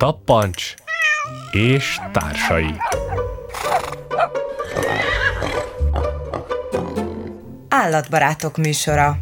Tappancs és társai. Állatbarátok műsora.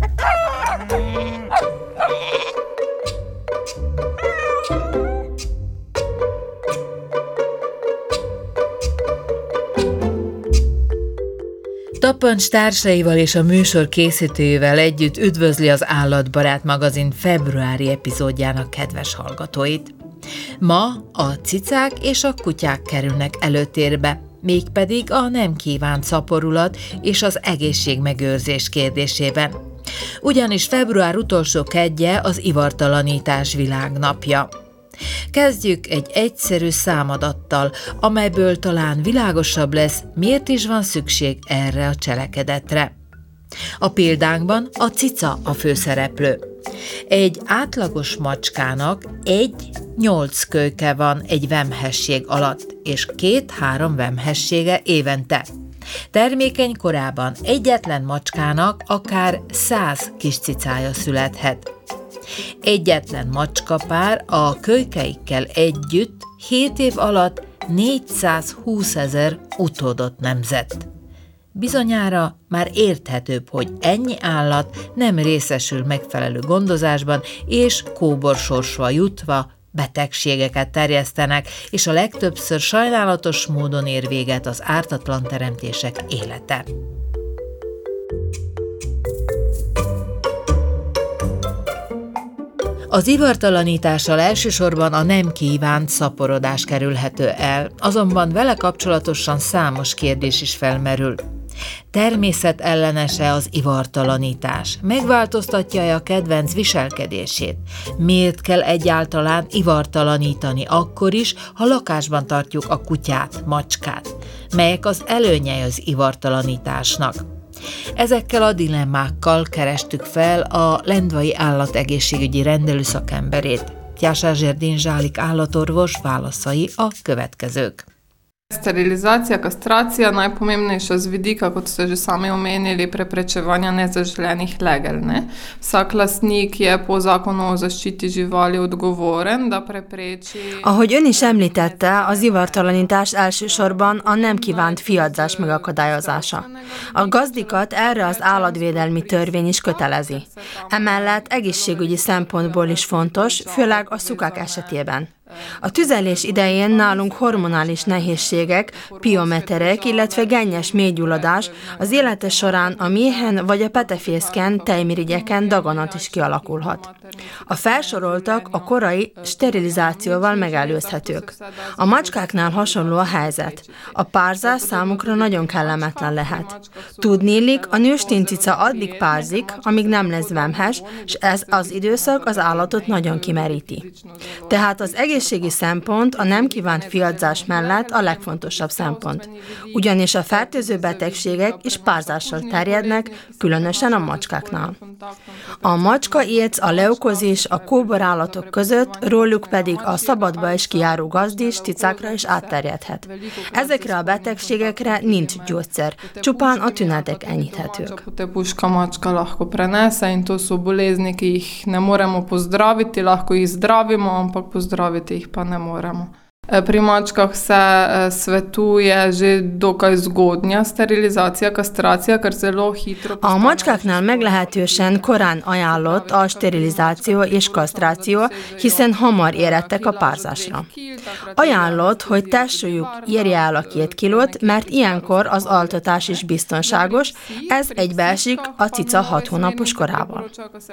Tappancs társaival és a műsor készítőjével együtt üdvözli az Állatbarát magazin februári epizódjának kedves hallgatóit. Ma a cicák és a kutyák kerülnek előtérbe, mégpedig a nem kívánt szaporulat és az egészségmegőrzés kérdésében. Ugyanis február utolsó keddje az ivartalanítás világnapja. Kezdjük egy egyszerű számadattal, amelyből talán világosabb lesz, miért is van szükség erre a cselekedetre. A példánkban a cica a főszereplő. Egy átlagos macskának 1-8 kölyke van egy vemhesség alatt, és 2-3 vemhessége évente. Termékeny korában egyetlen macskának akár 100 kis cicája születhet. Egyetlen macskapár a kölykeikkel együtt 7 év alatt 420 000 utódot nemzett. Bizonyára már érthetőbb, hogy ennyi állat nem részesül megfelelő gondozásban, és kóborsorsba jutva betegségeket terjesztenek, és a legtöbbször sajnálatos módon ér véget az ártatlan teremtések élete. Az ivartalanítással elsősorban a nem kívánt szaporodás kerülhető el, azonban vele kapcsolatosan számos kérdés is felmerül. Természetellenes-e az ivartalanítás? Megváltoztatja-e a kedvenc viselkedését? Miért kell egyáltalán ivartalanítani akkor is, ha lakásban tartjuk a kutyát, macskát? Melyek az előnyei az ivartalanításnak? Ezekkel a dilemmákkal kerestük fel a lendvai állategészségügyi rendelő szakemberét. Tjaša Žerdin-Žalik állatorvos válaszai a következők. Sterilizacija, kastracija, najpomembnejša z vidika, kot ste že sami omenili, preprečevanja nezaželenih legel. Vsak lastnik je po zakonu o zaščiti živali odgovoren, da prepreči... Ahogy ön is említette, az ivartalanítás elsősorban a nem kívánt fiadzás megakadályozása. A gazdikat erre az állatvédelmi törvény is kötelezi. Emellett egészségügyi szempontból is fontos, főleg a szukák esetében. A tüzelés idején nálunk hormonális nehézségek, piometerek, illetve gennyes mélygyulladás, az élete során a méhen vagy a petefészken, tejmirigyeken daganat is kialakulhat. A felsoroltak a korai sterilizációval megelőzhetők. A macskáknál hasonló a helyzet. A párzás számukra nagyon kellemetlen lehet. Tudniillik, a nőstény cica addig párzik, amíg nem lesz vemhes, és ez az időszak az állatot nagyon kimeríti. Tehát az egészségi szempont a nem kívánt fiadzás mellett a legfontosabb szempont. Ugyanis a fertőző betegségek is párzással terjednek, különösen a macskáknál. A macska-éc, a leukozis, a kóborállatok között, róluk pedig a szabadba is kijáró gazdis, cicákra is átterjedhet. Ezekre a betegségekre nincs gyógyszer, csupán a tünetek enyhíthetők. Puška mačka lahko prenese in to so bolezni, ki jih ne moremo pozdraviti, lahko jih zdravimo, ampak pozdraviti jih pa ne moremo. Pri mačkah se svetuje že dokaj zgodnja sterilizácia, kastracija, ker zelo hitro... A macskáknál meglehetősen korán ajánlott a sterilizáció és kasztráció, hiszen hamar érettek a párzásra. Ajánlott, hogy testsúlyuk érje el a 2 kilót, mert ilyenkor az altatás is biztonságos, ez egybeesik a cica 6 hónapos korával.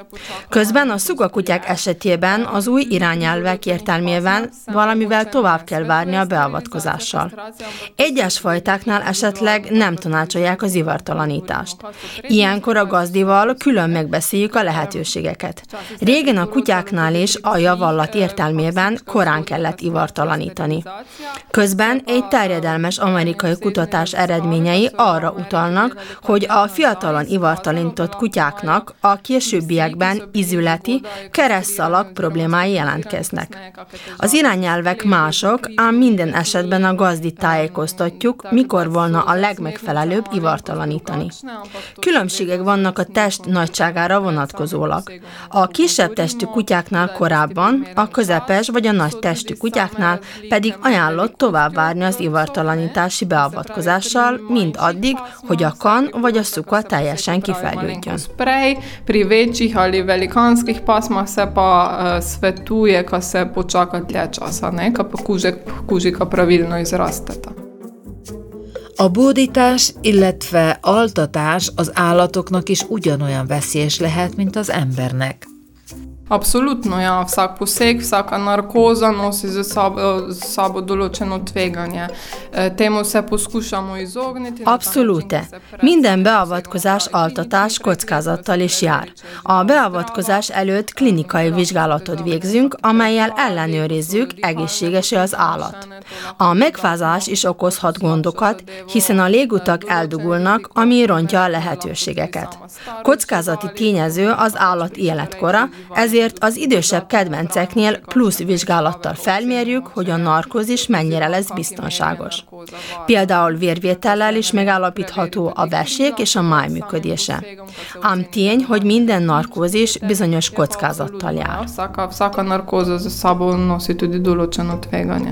Közben a szugakutyák esetében az új irányelvek értelmében valamivel tovább kell várni a beavatkozással. Egyes fajtáknál esetleg nem tanácsolják az ivartalanítást. Ilyenkor a gazdival külön megbeszéljük a lehetőségeket. Régen a kutyáknál is a javallat értelmében korán kellett ivartalanítani. ivartalanítani. Közben egy terjedelmes amerikai kutatás eredményei arra utalnak, hogy a fiatalon ivartalanított kutyáknak a későbbiekben ízületi, keresztszalag problémái jelentkeznek. Az irányelvek mások, ám minden esetben a gazdit tájékoztatjuk, mikor volna a legmegfelelőbb ivartalanítani. Különbségek vannak a test nagyságára vonatkozólag. A kisebb testű kutyáknál korábban, a közepes vagy a nagy testű kutyáknál pedig ajánlott tovább várni az ivartalanítási beavatkozással, mind addig, hogy a kan vagy a szuka teljesen kifejlődjön. Pri večjih ali velikanskih pasmah se pa svetuje, ka se počaka dlje časa, ka pa kužika pravilno izrasteta. A bódítás, illetve altatás az állatoknak is ugyanolyan veszélyes lehet, mint az embernek. Apsolutno, ja. Vsak poseg, vsaka narkoza nosi za sabo določeno tveganje. Temu se poskušamo izogniti. Abszolút. Minden beavatkozás, altatás kockázattal is jár. A beavatkozás előtt klinikai vizsgálatot végzünk, amellyel ellenőrizzük, egészséges-e az állat. A megfázás is okozhat gondokat, hiszen a légutak eldugulnak, ami rontja a lehetőségeket. Kockázati tényező az állat életkora, ezért az idősebb kedvenceknél plusz vizsgálattal felmérjük, hogy a narkózis mennyire lesz biztonságos. Például vérvétellel is megállapítható a vesék és a máj működése. Ám tény, hogy minden narkózis bizonyos kockázattal jár. Vsaka narkóza za sabo nosi tudi določeno tveganje.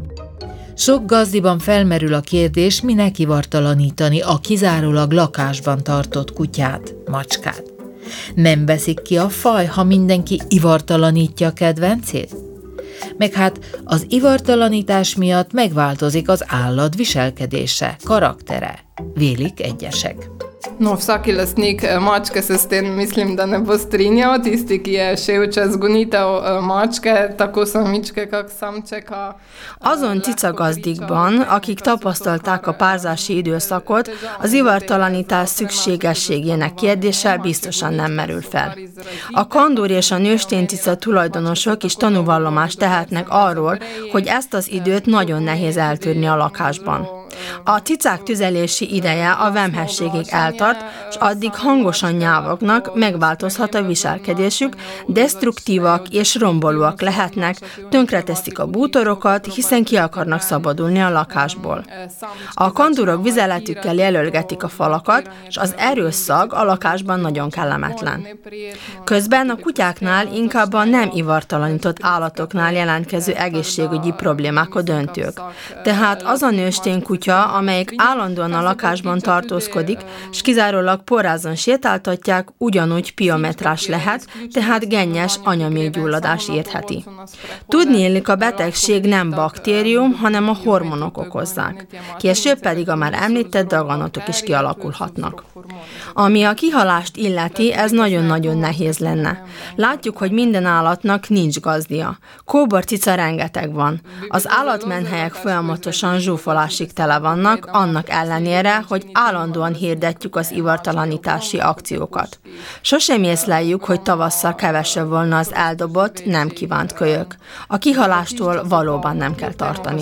Sok gazdiban felmerül a kérdés, minek ivartalanítani a kizárólag lakásban tartott kutyát, macskát. Nem veszik ki a faj, ha mindenki ivartalanítja a kedvencét? Meg hát az ivartalanítás miatt megváltozik az állat viselkedése, karaktere, vélik egyesek. No, vsaki lastnik mačke se s tem mislim, da ne bo strinjal. Tisti, ki je šel čez gonitev mačke, tako samičke, kak samčeka. Azon cicagazdikban, akik tapasztalták a párzási időszakot, az ivartalanítás szükségességének kérdése biztosan nem merül fel. A kandúr és a nőstény cica tulajdonosok is tanúvallomást tehetnek arról, hogy ezt az időt nagyon nehéz eltűrni a lakásban. A cicák tüzelési ideje a vemhességig eltart, és addig hangosan nyávognak, megváltozhat a viselkedésük, destruktívak és rombolóak lehetnek, tönkreteszik a bútorokat, hiszen ki akarnak szabadulni a lakásból. A kandúrok vizeletükkel jelölgetik a falakat, és az erős szag a lakásban nagyon kellemetlen. Közben a kutyáknál inkább a nem ivartalanított állatoknál jelentkező egészségügyi problémák a döntők. Tehát az a nőstény kutya, amelyik állandóan a lakásban tartózkodik, és kizárólag porrázon sétáltatják, ugyanúgy piometrás lehet, tehát gennyes anyaméhgyulladás érheti. Tudniillik, a betegség nem baktérium, hanem a hormonok okozzák. Később pedig a már említett daganatok is kialakulhatnak. Ami a kihalást illeti, ez nagyon-nagyon nehéz lenne. Látjuk, hogy minden állatnak nincs gazdia. Kóborcica rengeteg van. Az állatmenhelyek folyamatosan zsúfolásig tele vannak, annak ellenére, hogy állandóan hirdetjük az ivartalanítási akciókat. Sosem észleljük, hogy tavasszal kevesebb volna az eldobott, nem kívánt kölyök. A kihalástól valóban nem kell tartani.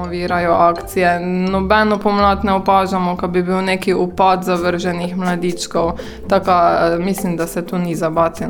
Nobeno pomlad ne opažamo, ko bi bil neki upad zavrženih mladičkov. Tako mislim, da se to ni zabati.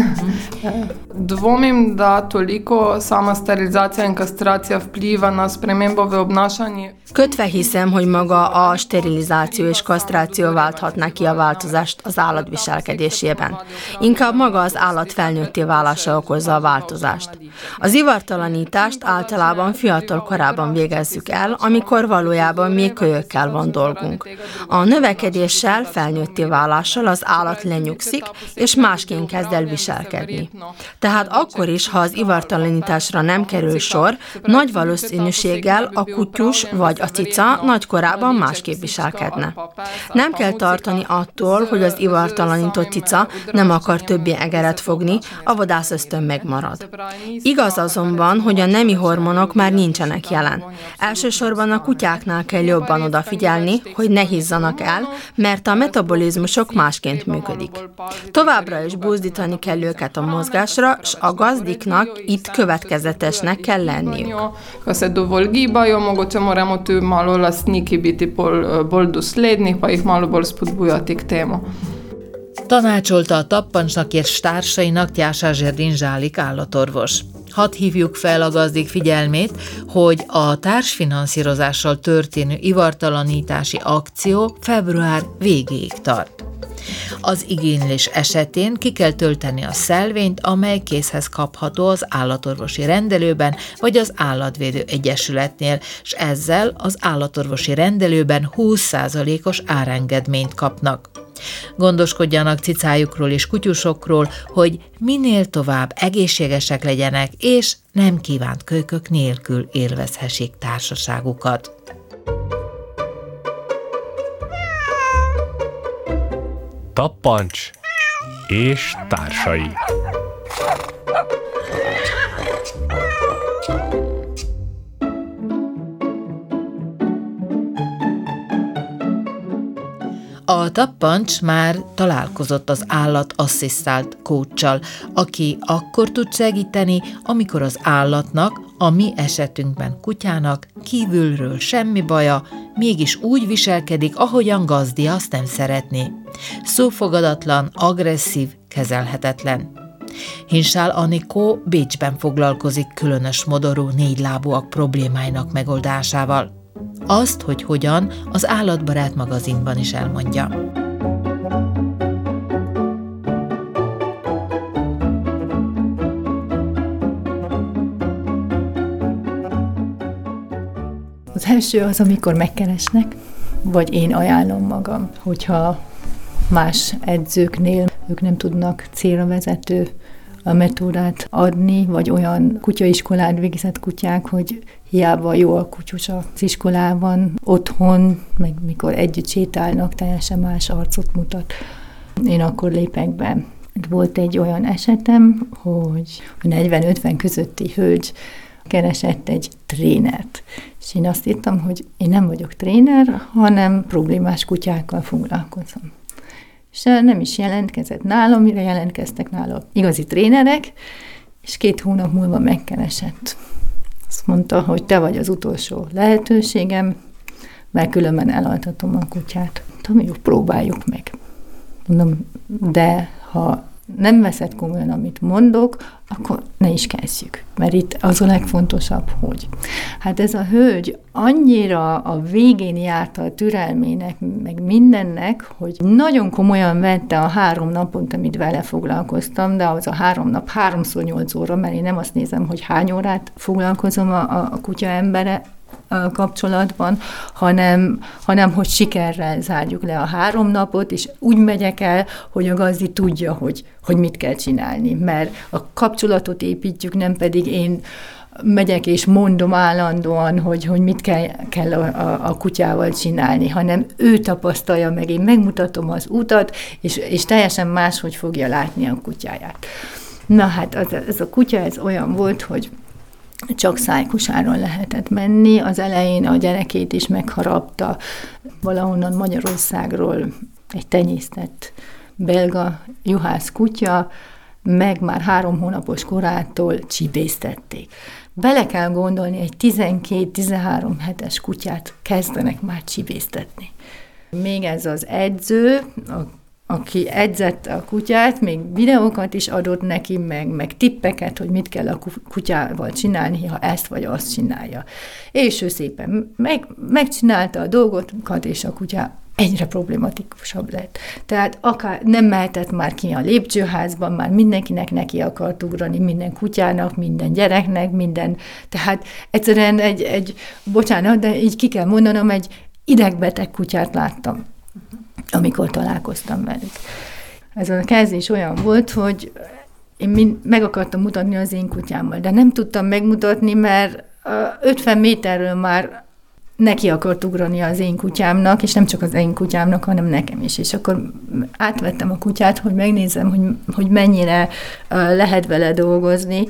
Dvomim, da toliko sama sterilizacija in kastracija vpliva na spremembo v obnašanju. Kötve hiszem, hogy maga a sterilizáció és kasztráció válthatná ki a változást az állat viselkedésében. Inkább maga az állat felnőtté válása okozza a változást. Az ivartalanítást általában fiatal korában végezzük el, amikor valójában még kölyökkel van dolgunk. A növekedéssel, felnőtté válással az állat lenyugszik, és másként kezd el viselkedni. Tehát akkor is, ha az ivartalanításra nem kerül sor, nagy valószínűséggel a kutyus vagy a cica kutya nagykorában másképp viselkedne. Nem kell tartani attól, hogy az ivartalanított cica nem akar többé egeret fogni, a vadászösztön megmarad. Igaz azonban, hogy a nemi hormonok már nincsenek jelen. Elsősorban a kutyáknál kell jobban odafigyelni, hogy ne hizzanak el, mert a metabolizmusok másként működik. Továbbra is buzdítani kell őket a mozgásra, s a gazdiknak itt következetesnek kell lenniük. Ko se dovolj gibajo, mogoče moramo tu malo lastniki biti bolj dosledni, pa jih malo bolj spodbujati k temu. Tanácsolta a tappancsnak és társainak Tjasa Zserdin Zsálik állatorvos. Hadd hívjuk fel a gazdik figyelmét, hogy a társfinanszírozással történő ivartalanítási akció február végéig tart. Az igénylés esetén ki kell tölteni a szelvényt, amely készhez kapható az állatorvosi rendelőben vagy az állatvédő egyesületnél, s ezzel az állatorvosi rendelőben 20%-os árengedményt kapnak. Gondoskodjanak cicájukról és kutyusokról, hogy minél tovább egészségesek legyenek, és nem kívánt kölykök nélkül élvezhessék társaságukat. Tappancs és társai. A tappancs már találkozott az állatasszisztált coachsal, aki akkor tud segíteni, amikor az állatnak, a mi esetünkben kutyának kívülről semmi baja, mégis úgy viselkedik, ahogyan gazdi azt nem szeretné. Szófogadatlan, agresszív, kezelhetetlen. Hinsál Anikó Bécsben foglalkozik különös modorú négylábúak problémáinak megoldásával. Azt, hogy hogyan, az Állatbarát magazinban is elmondja. Az első az, amikor megkeresnek, vagy én ajánlom magam, hogyha más edzőknél ők nem tudnak célra vezető a metódát adni, vagy olyan kutyaiskolát végzett kutyák, hogy hiába jó a kutyus az iskolában, otthon, meg mikor együtt sétálnak, teljesen más arcot mutat. Én akkor lépek be. Volt egy olyan esetem, hogy 40-50 közötti hölgy keresett egy trénert. És én azt írtam, hogy én nem vagyok tréner, hanem problémás kutyákkal foglalkozom. És nem is jelentkezett nálam, mire jelentkeztek nála igazi trénerek, és 2 hónap múlva megkeresett. Azt mondta, hogy te vagy az utolsó lehetőségem, mert különben elaltatom a kutyát. Mondom, jó, próbáljuk meg. Mondom, de ha nem veszed komolyan, amit mondok, akkor ne is kezdjük. Mert itt az a legfontosabb, hogy hát ez a hölgy annyira a végén járta a türelmének, meg mindennek, hogy nagyon komolyan vette a 3 napot, amit vele foglalkoztam, de az a 3 nap 3x8 óra, mert én nem azt nézem, hogy hány órát foglalkozom a kutya embere kapcsolatban, hanem hogy sikerrel zárjuk le a 3 napot, és úgy megyek el, hogy a gazdi tudja, hogy mit kell csinálni, mert a kapcsolatot építjük, nem pedig én megyek és mondom állandóan, hogy mit kell a kutyával csinálni, hanem ő tapasztalja meg, én megmutatom az utat, és teljesen máshogy fogja látni a kutyáját. Na hát ez a kutya ez olyan volt, hogy csak szájkosáron lehetett menni. Az elején a gyerekét is megharapta valahonnan Magyarországról egy tenyésztett belga juhász kutya, meg már 3 hónapos korától csibésztették. Bele kell gondolni, egy 12-13 hetes kutyát kezdenek már csibésztetni. Még ez az edző, aki edzett a kutyát, még videókat is adott neki, meg tippeket, hogy mit kell a kutyával csinálni, ha ezt vagy azt csinálja. És ő szépen megcsinálta a dolgokat, és a kutya egyre problematikusabb lett. Tehát akár nem mehetett már ki a lépcsőházban, már mindenkinek neki akart ugrani, minden kutyának, minden gyereknek, tehát egyszerűen bocsánat, de így ki kell mondanom, egy idegbeteg kutyát láttam, amikor találkoztam velük. Ez a kezdés olyan volt, hogy én meg akartam mutatni az én kutyámmal, de nem tudtam megmutatni, mert 50 méterről már neki akart ugrani az én kutyámnak, és nem csak az én kutyámnak, hanem nekem is. És akkor átvettem a kutyát, hogy megnézem, hogy mennyire lehet vele dolgozni.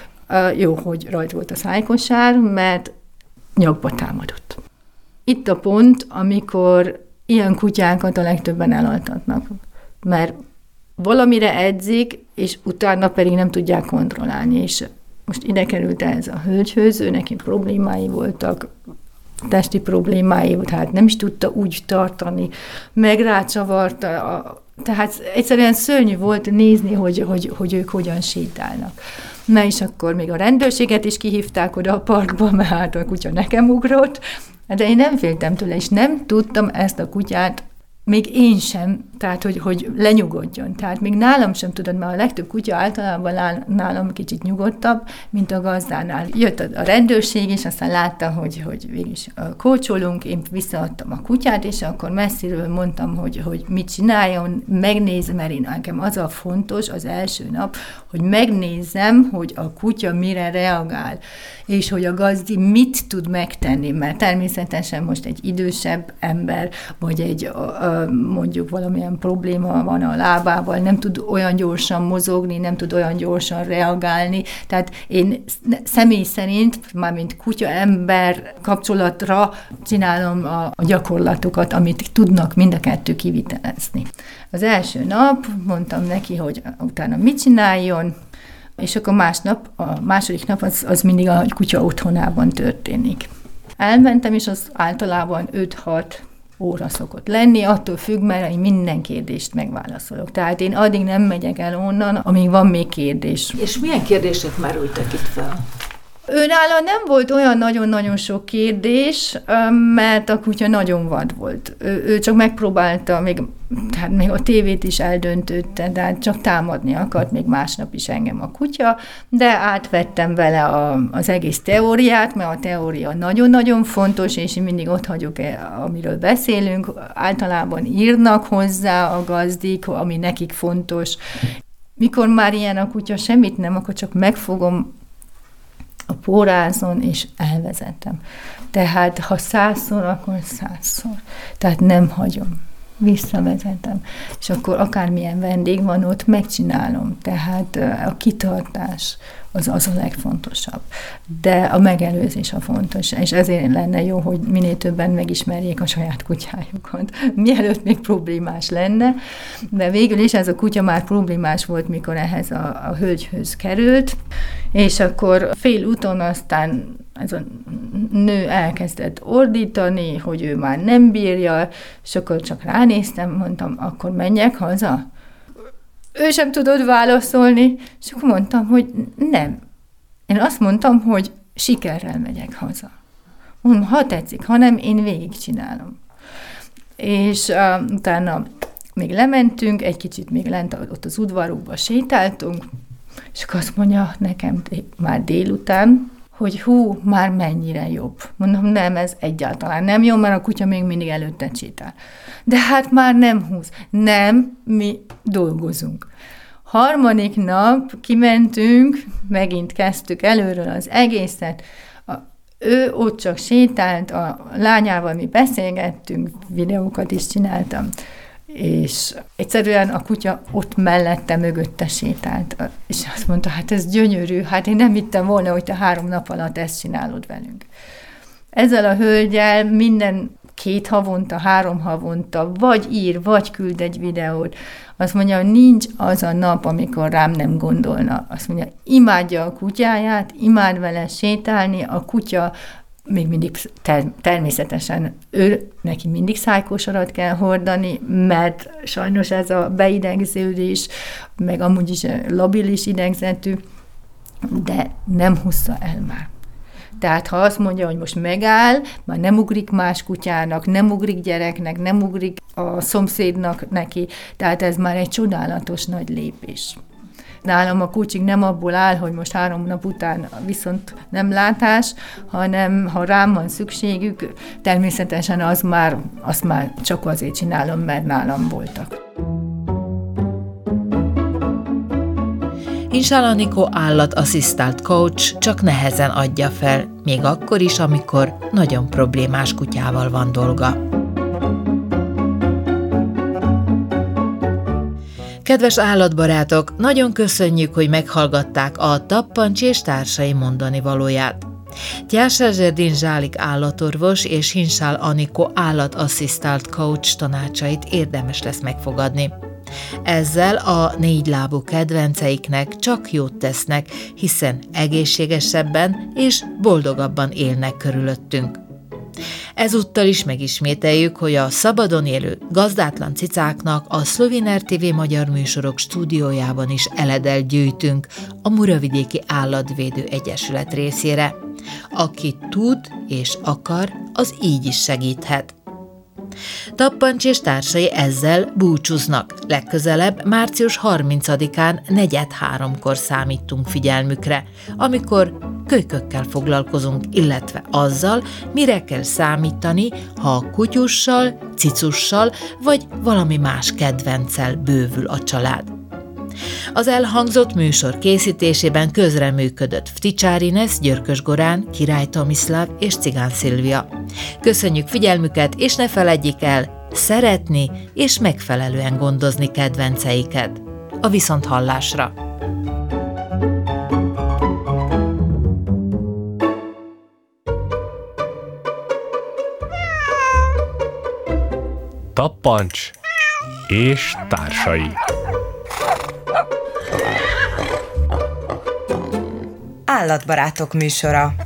Jó, hogy rajta volt a szájkosár, mert nyakba támadott. Itt a pont, amikor ilyen kutyákat a legtöbben elaltatnak, mert valamire edzik, és utána pedig nem tudják kontrollálni, és most ide került ez a hölgyhöz, ő neki problémái voltak, testi problémái, tehát nem is tudta úgy tartani, meg rácsavarta, tehát egyszerűen szörnyű volt nézni, hogy ők hogyan sétálnak. Na és akkor még a rendőrséget is kihívták oda a parkba, mert hát a kutya nekem ugrott, de én nem féltem tőle, és nem tudtam ezt a kutyát, még én sem, tehát hogy lenyugodjon. Tehát még nálam sem tudod, mert a legtöbb kutya általában nálam kicsit nyugodtabb, mint a gazdánál. Jött a rendőrség, és aztán látta, hogy végülis kócsolunk, én visszaadtam a kutyát, és akkor messziről mondtam, hogy mit csináljon, megnézem, mert nekem az a fontos az első nap, hogy megnézzem, hogy a kutya mire reagál, és hogy a gazdi mit tud megtenni, mert természetesen most egy idősebb ember, vagy egy mondjuk valamilyen probléma van a lábával, nem tud olyan gyorsan mozogni, nem tud olyan gyorsan reagálni. Tehát én személy szerint, mármint kutya-ember kapcsolatra csinálom a gyakorlatokat, amit tudnak mind a kettő kivitelezni. Az első nap mondtam neki, hogy utána mit csináljon, és akkor a második nap az mindig a kutya otthonában történik. Elmentem, és az általában 5-6 óra szokott lenni, attól függ, mert én minden kérdést megválaszolok. Tehát én addig nem megyek el onnan, amíg van még kérdés. És milyen kérdések merültek itt fel? Őnála nem volt olyan nagyon-nagyon sok kérdés, mert a kutya nagyon vad volt. Ő csak megpróbálta, még a tévét is eldöntötte, de csak támadni akart, még másnap is engem a kutya, de átvettem vele az egész teóriát, mert a teória nagyon-nagyon fontos, és én mindig ott hagyok, amiről beszélünk, általában írnak hozzá a gazdik, ami nekik fontos. Mikor már ilyen a kutya semmit nem, akkor csak megfogom a pórázon, és elvezetem. Tehát, ha 100-szor, akkor 100-szor. Tehát nem hagyom. Visszavezetem. És akkor akármilyen vendég van ott, megcsinálom. Tehát a kitartás az a legfontosabb. De a megelőzés a fontos, és ezért lenne jó, hogy minél többen megismerjék a saját kutyájukat, mielőtt még problémás lenne. De végül is ez a kutya már problémás volt, mikor ehhez a hölgyhöz került, és akkor fél úton aztán ez a nő elkezdett ordítani, hogy ő már nem bírja, és akkor csak ránéztem, mondtam, akkor menjek haza? Ő sem tudott válaszolni, és akkor mondtam, hogy nem. Én azt mondtam, hogy sikerrel megyek haza. Mondom, ha tetszik, ha nem, én végigcsinálom. És utána még lementünk, egy kicsit még lent ott az udvarukba sétáltunk, és akkor azt mondja nekem már délután, hogy már mennyire jobb. Mondom, nem, ez egyáltalán nem jó, mert a kutya még mindig előtte sétál. De hát már nem húz. Nem, mi dolgozunk. Harmadik nap kimentünk, megint kezdtük előről az egészet. Ő ott csak sétált, a lányával mi beszélgettünk, videókat is csináltam, és egyszerűen a kutya ott mellette, mögötte sétált, és azt mondta, hát ez gyönyörű, hát én nem hittem volna, hogy te 3 nap alatt ezt csinálod velünk. Ezzel a hölgyel minden 2 havonta, 3 havonta, vagy ír, vagy küld egy videót. Azt mondja, hogy nincs az a nap, amikor rám nem gondolna. Azt mondja, imádja a kutyáját, imád vele sétálni, a kutya még mindig természetesen neki mindig szájkosarat kell hordani, mert sajnos ez a beidegződés, meg amúgy is labilis idegzetű, de nem húzza el már. Tehát ha azt mondja, hogy most megáll, már nem ugrik más kutyának, nem ugrik gyereknek, nem ugrik a szomszédnak neki, tehát ez már egy csodálatos nagy lépés. Nálam a kucsik nem abból áll, hogy most 3 nap után viszont nem látás, hanem ha rám van szükségük, természetesen azt már csak azért csinálom, mert nálam voltak. Hinchal Anikó állatasszisztált coach csak nehezen adja fel, még akkor is, amikor nagyon problémás kutyával van dolga. Kedves állatbarátok, nagyon köszönjük, hogy meghallgatták a Tappancs és társai mondani valóját. Tjása Zserdin Zsálik állatorvos és Hinchal Anikó állatasszisztált coach tanácsait érdemes lesz megfogadni. Ezzel a négylábú kedvenceiknek csak jót tesznek, hiszen egészségesebben és boldogabban élnek körülöttünk. Ezúttal is megismételjük, hogy a szabadon élő gazdátlan cicáknak a Szloviner TV magyar műsorok stúdiójában is eledelt gyűjtünk a Muravidéki Állatvédő Egyesület részére. Aki tud és akar, az így is segíthet. Tappancs és társai ezzel búcsúznak. Legközelebb március 30-án 4:03-kor számítunk figyelmükre, amikor kölykökkel foglalkozunk, illetve azzal, mire kell számítani, ha kutyussal, cicussal vagy valami más kedvenccel bővül a család. Az elhangzott műsor készítésében közreműködött Vticsár Ines, Györkös Gorán, Király Tomiszláv és Cigán Szilvia. Köszönjük figyelmüket, és ne feledjék el szeretni és megfelelően gondozni kedvenceiket. A viszonthallásra! Tappancs és társai. Állatbarátok műsora.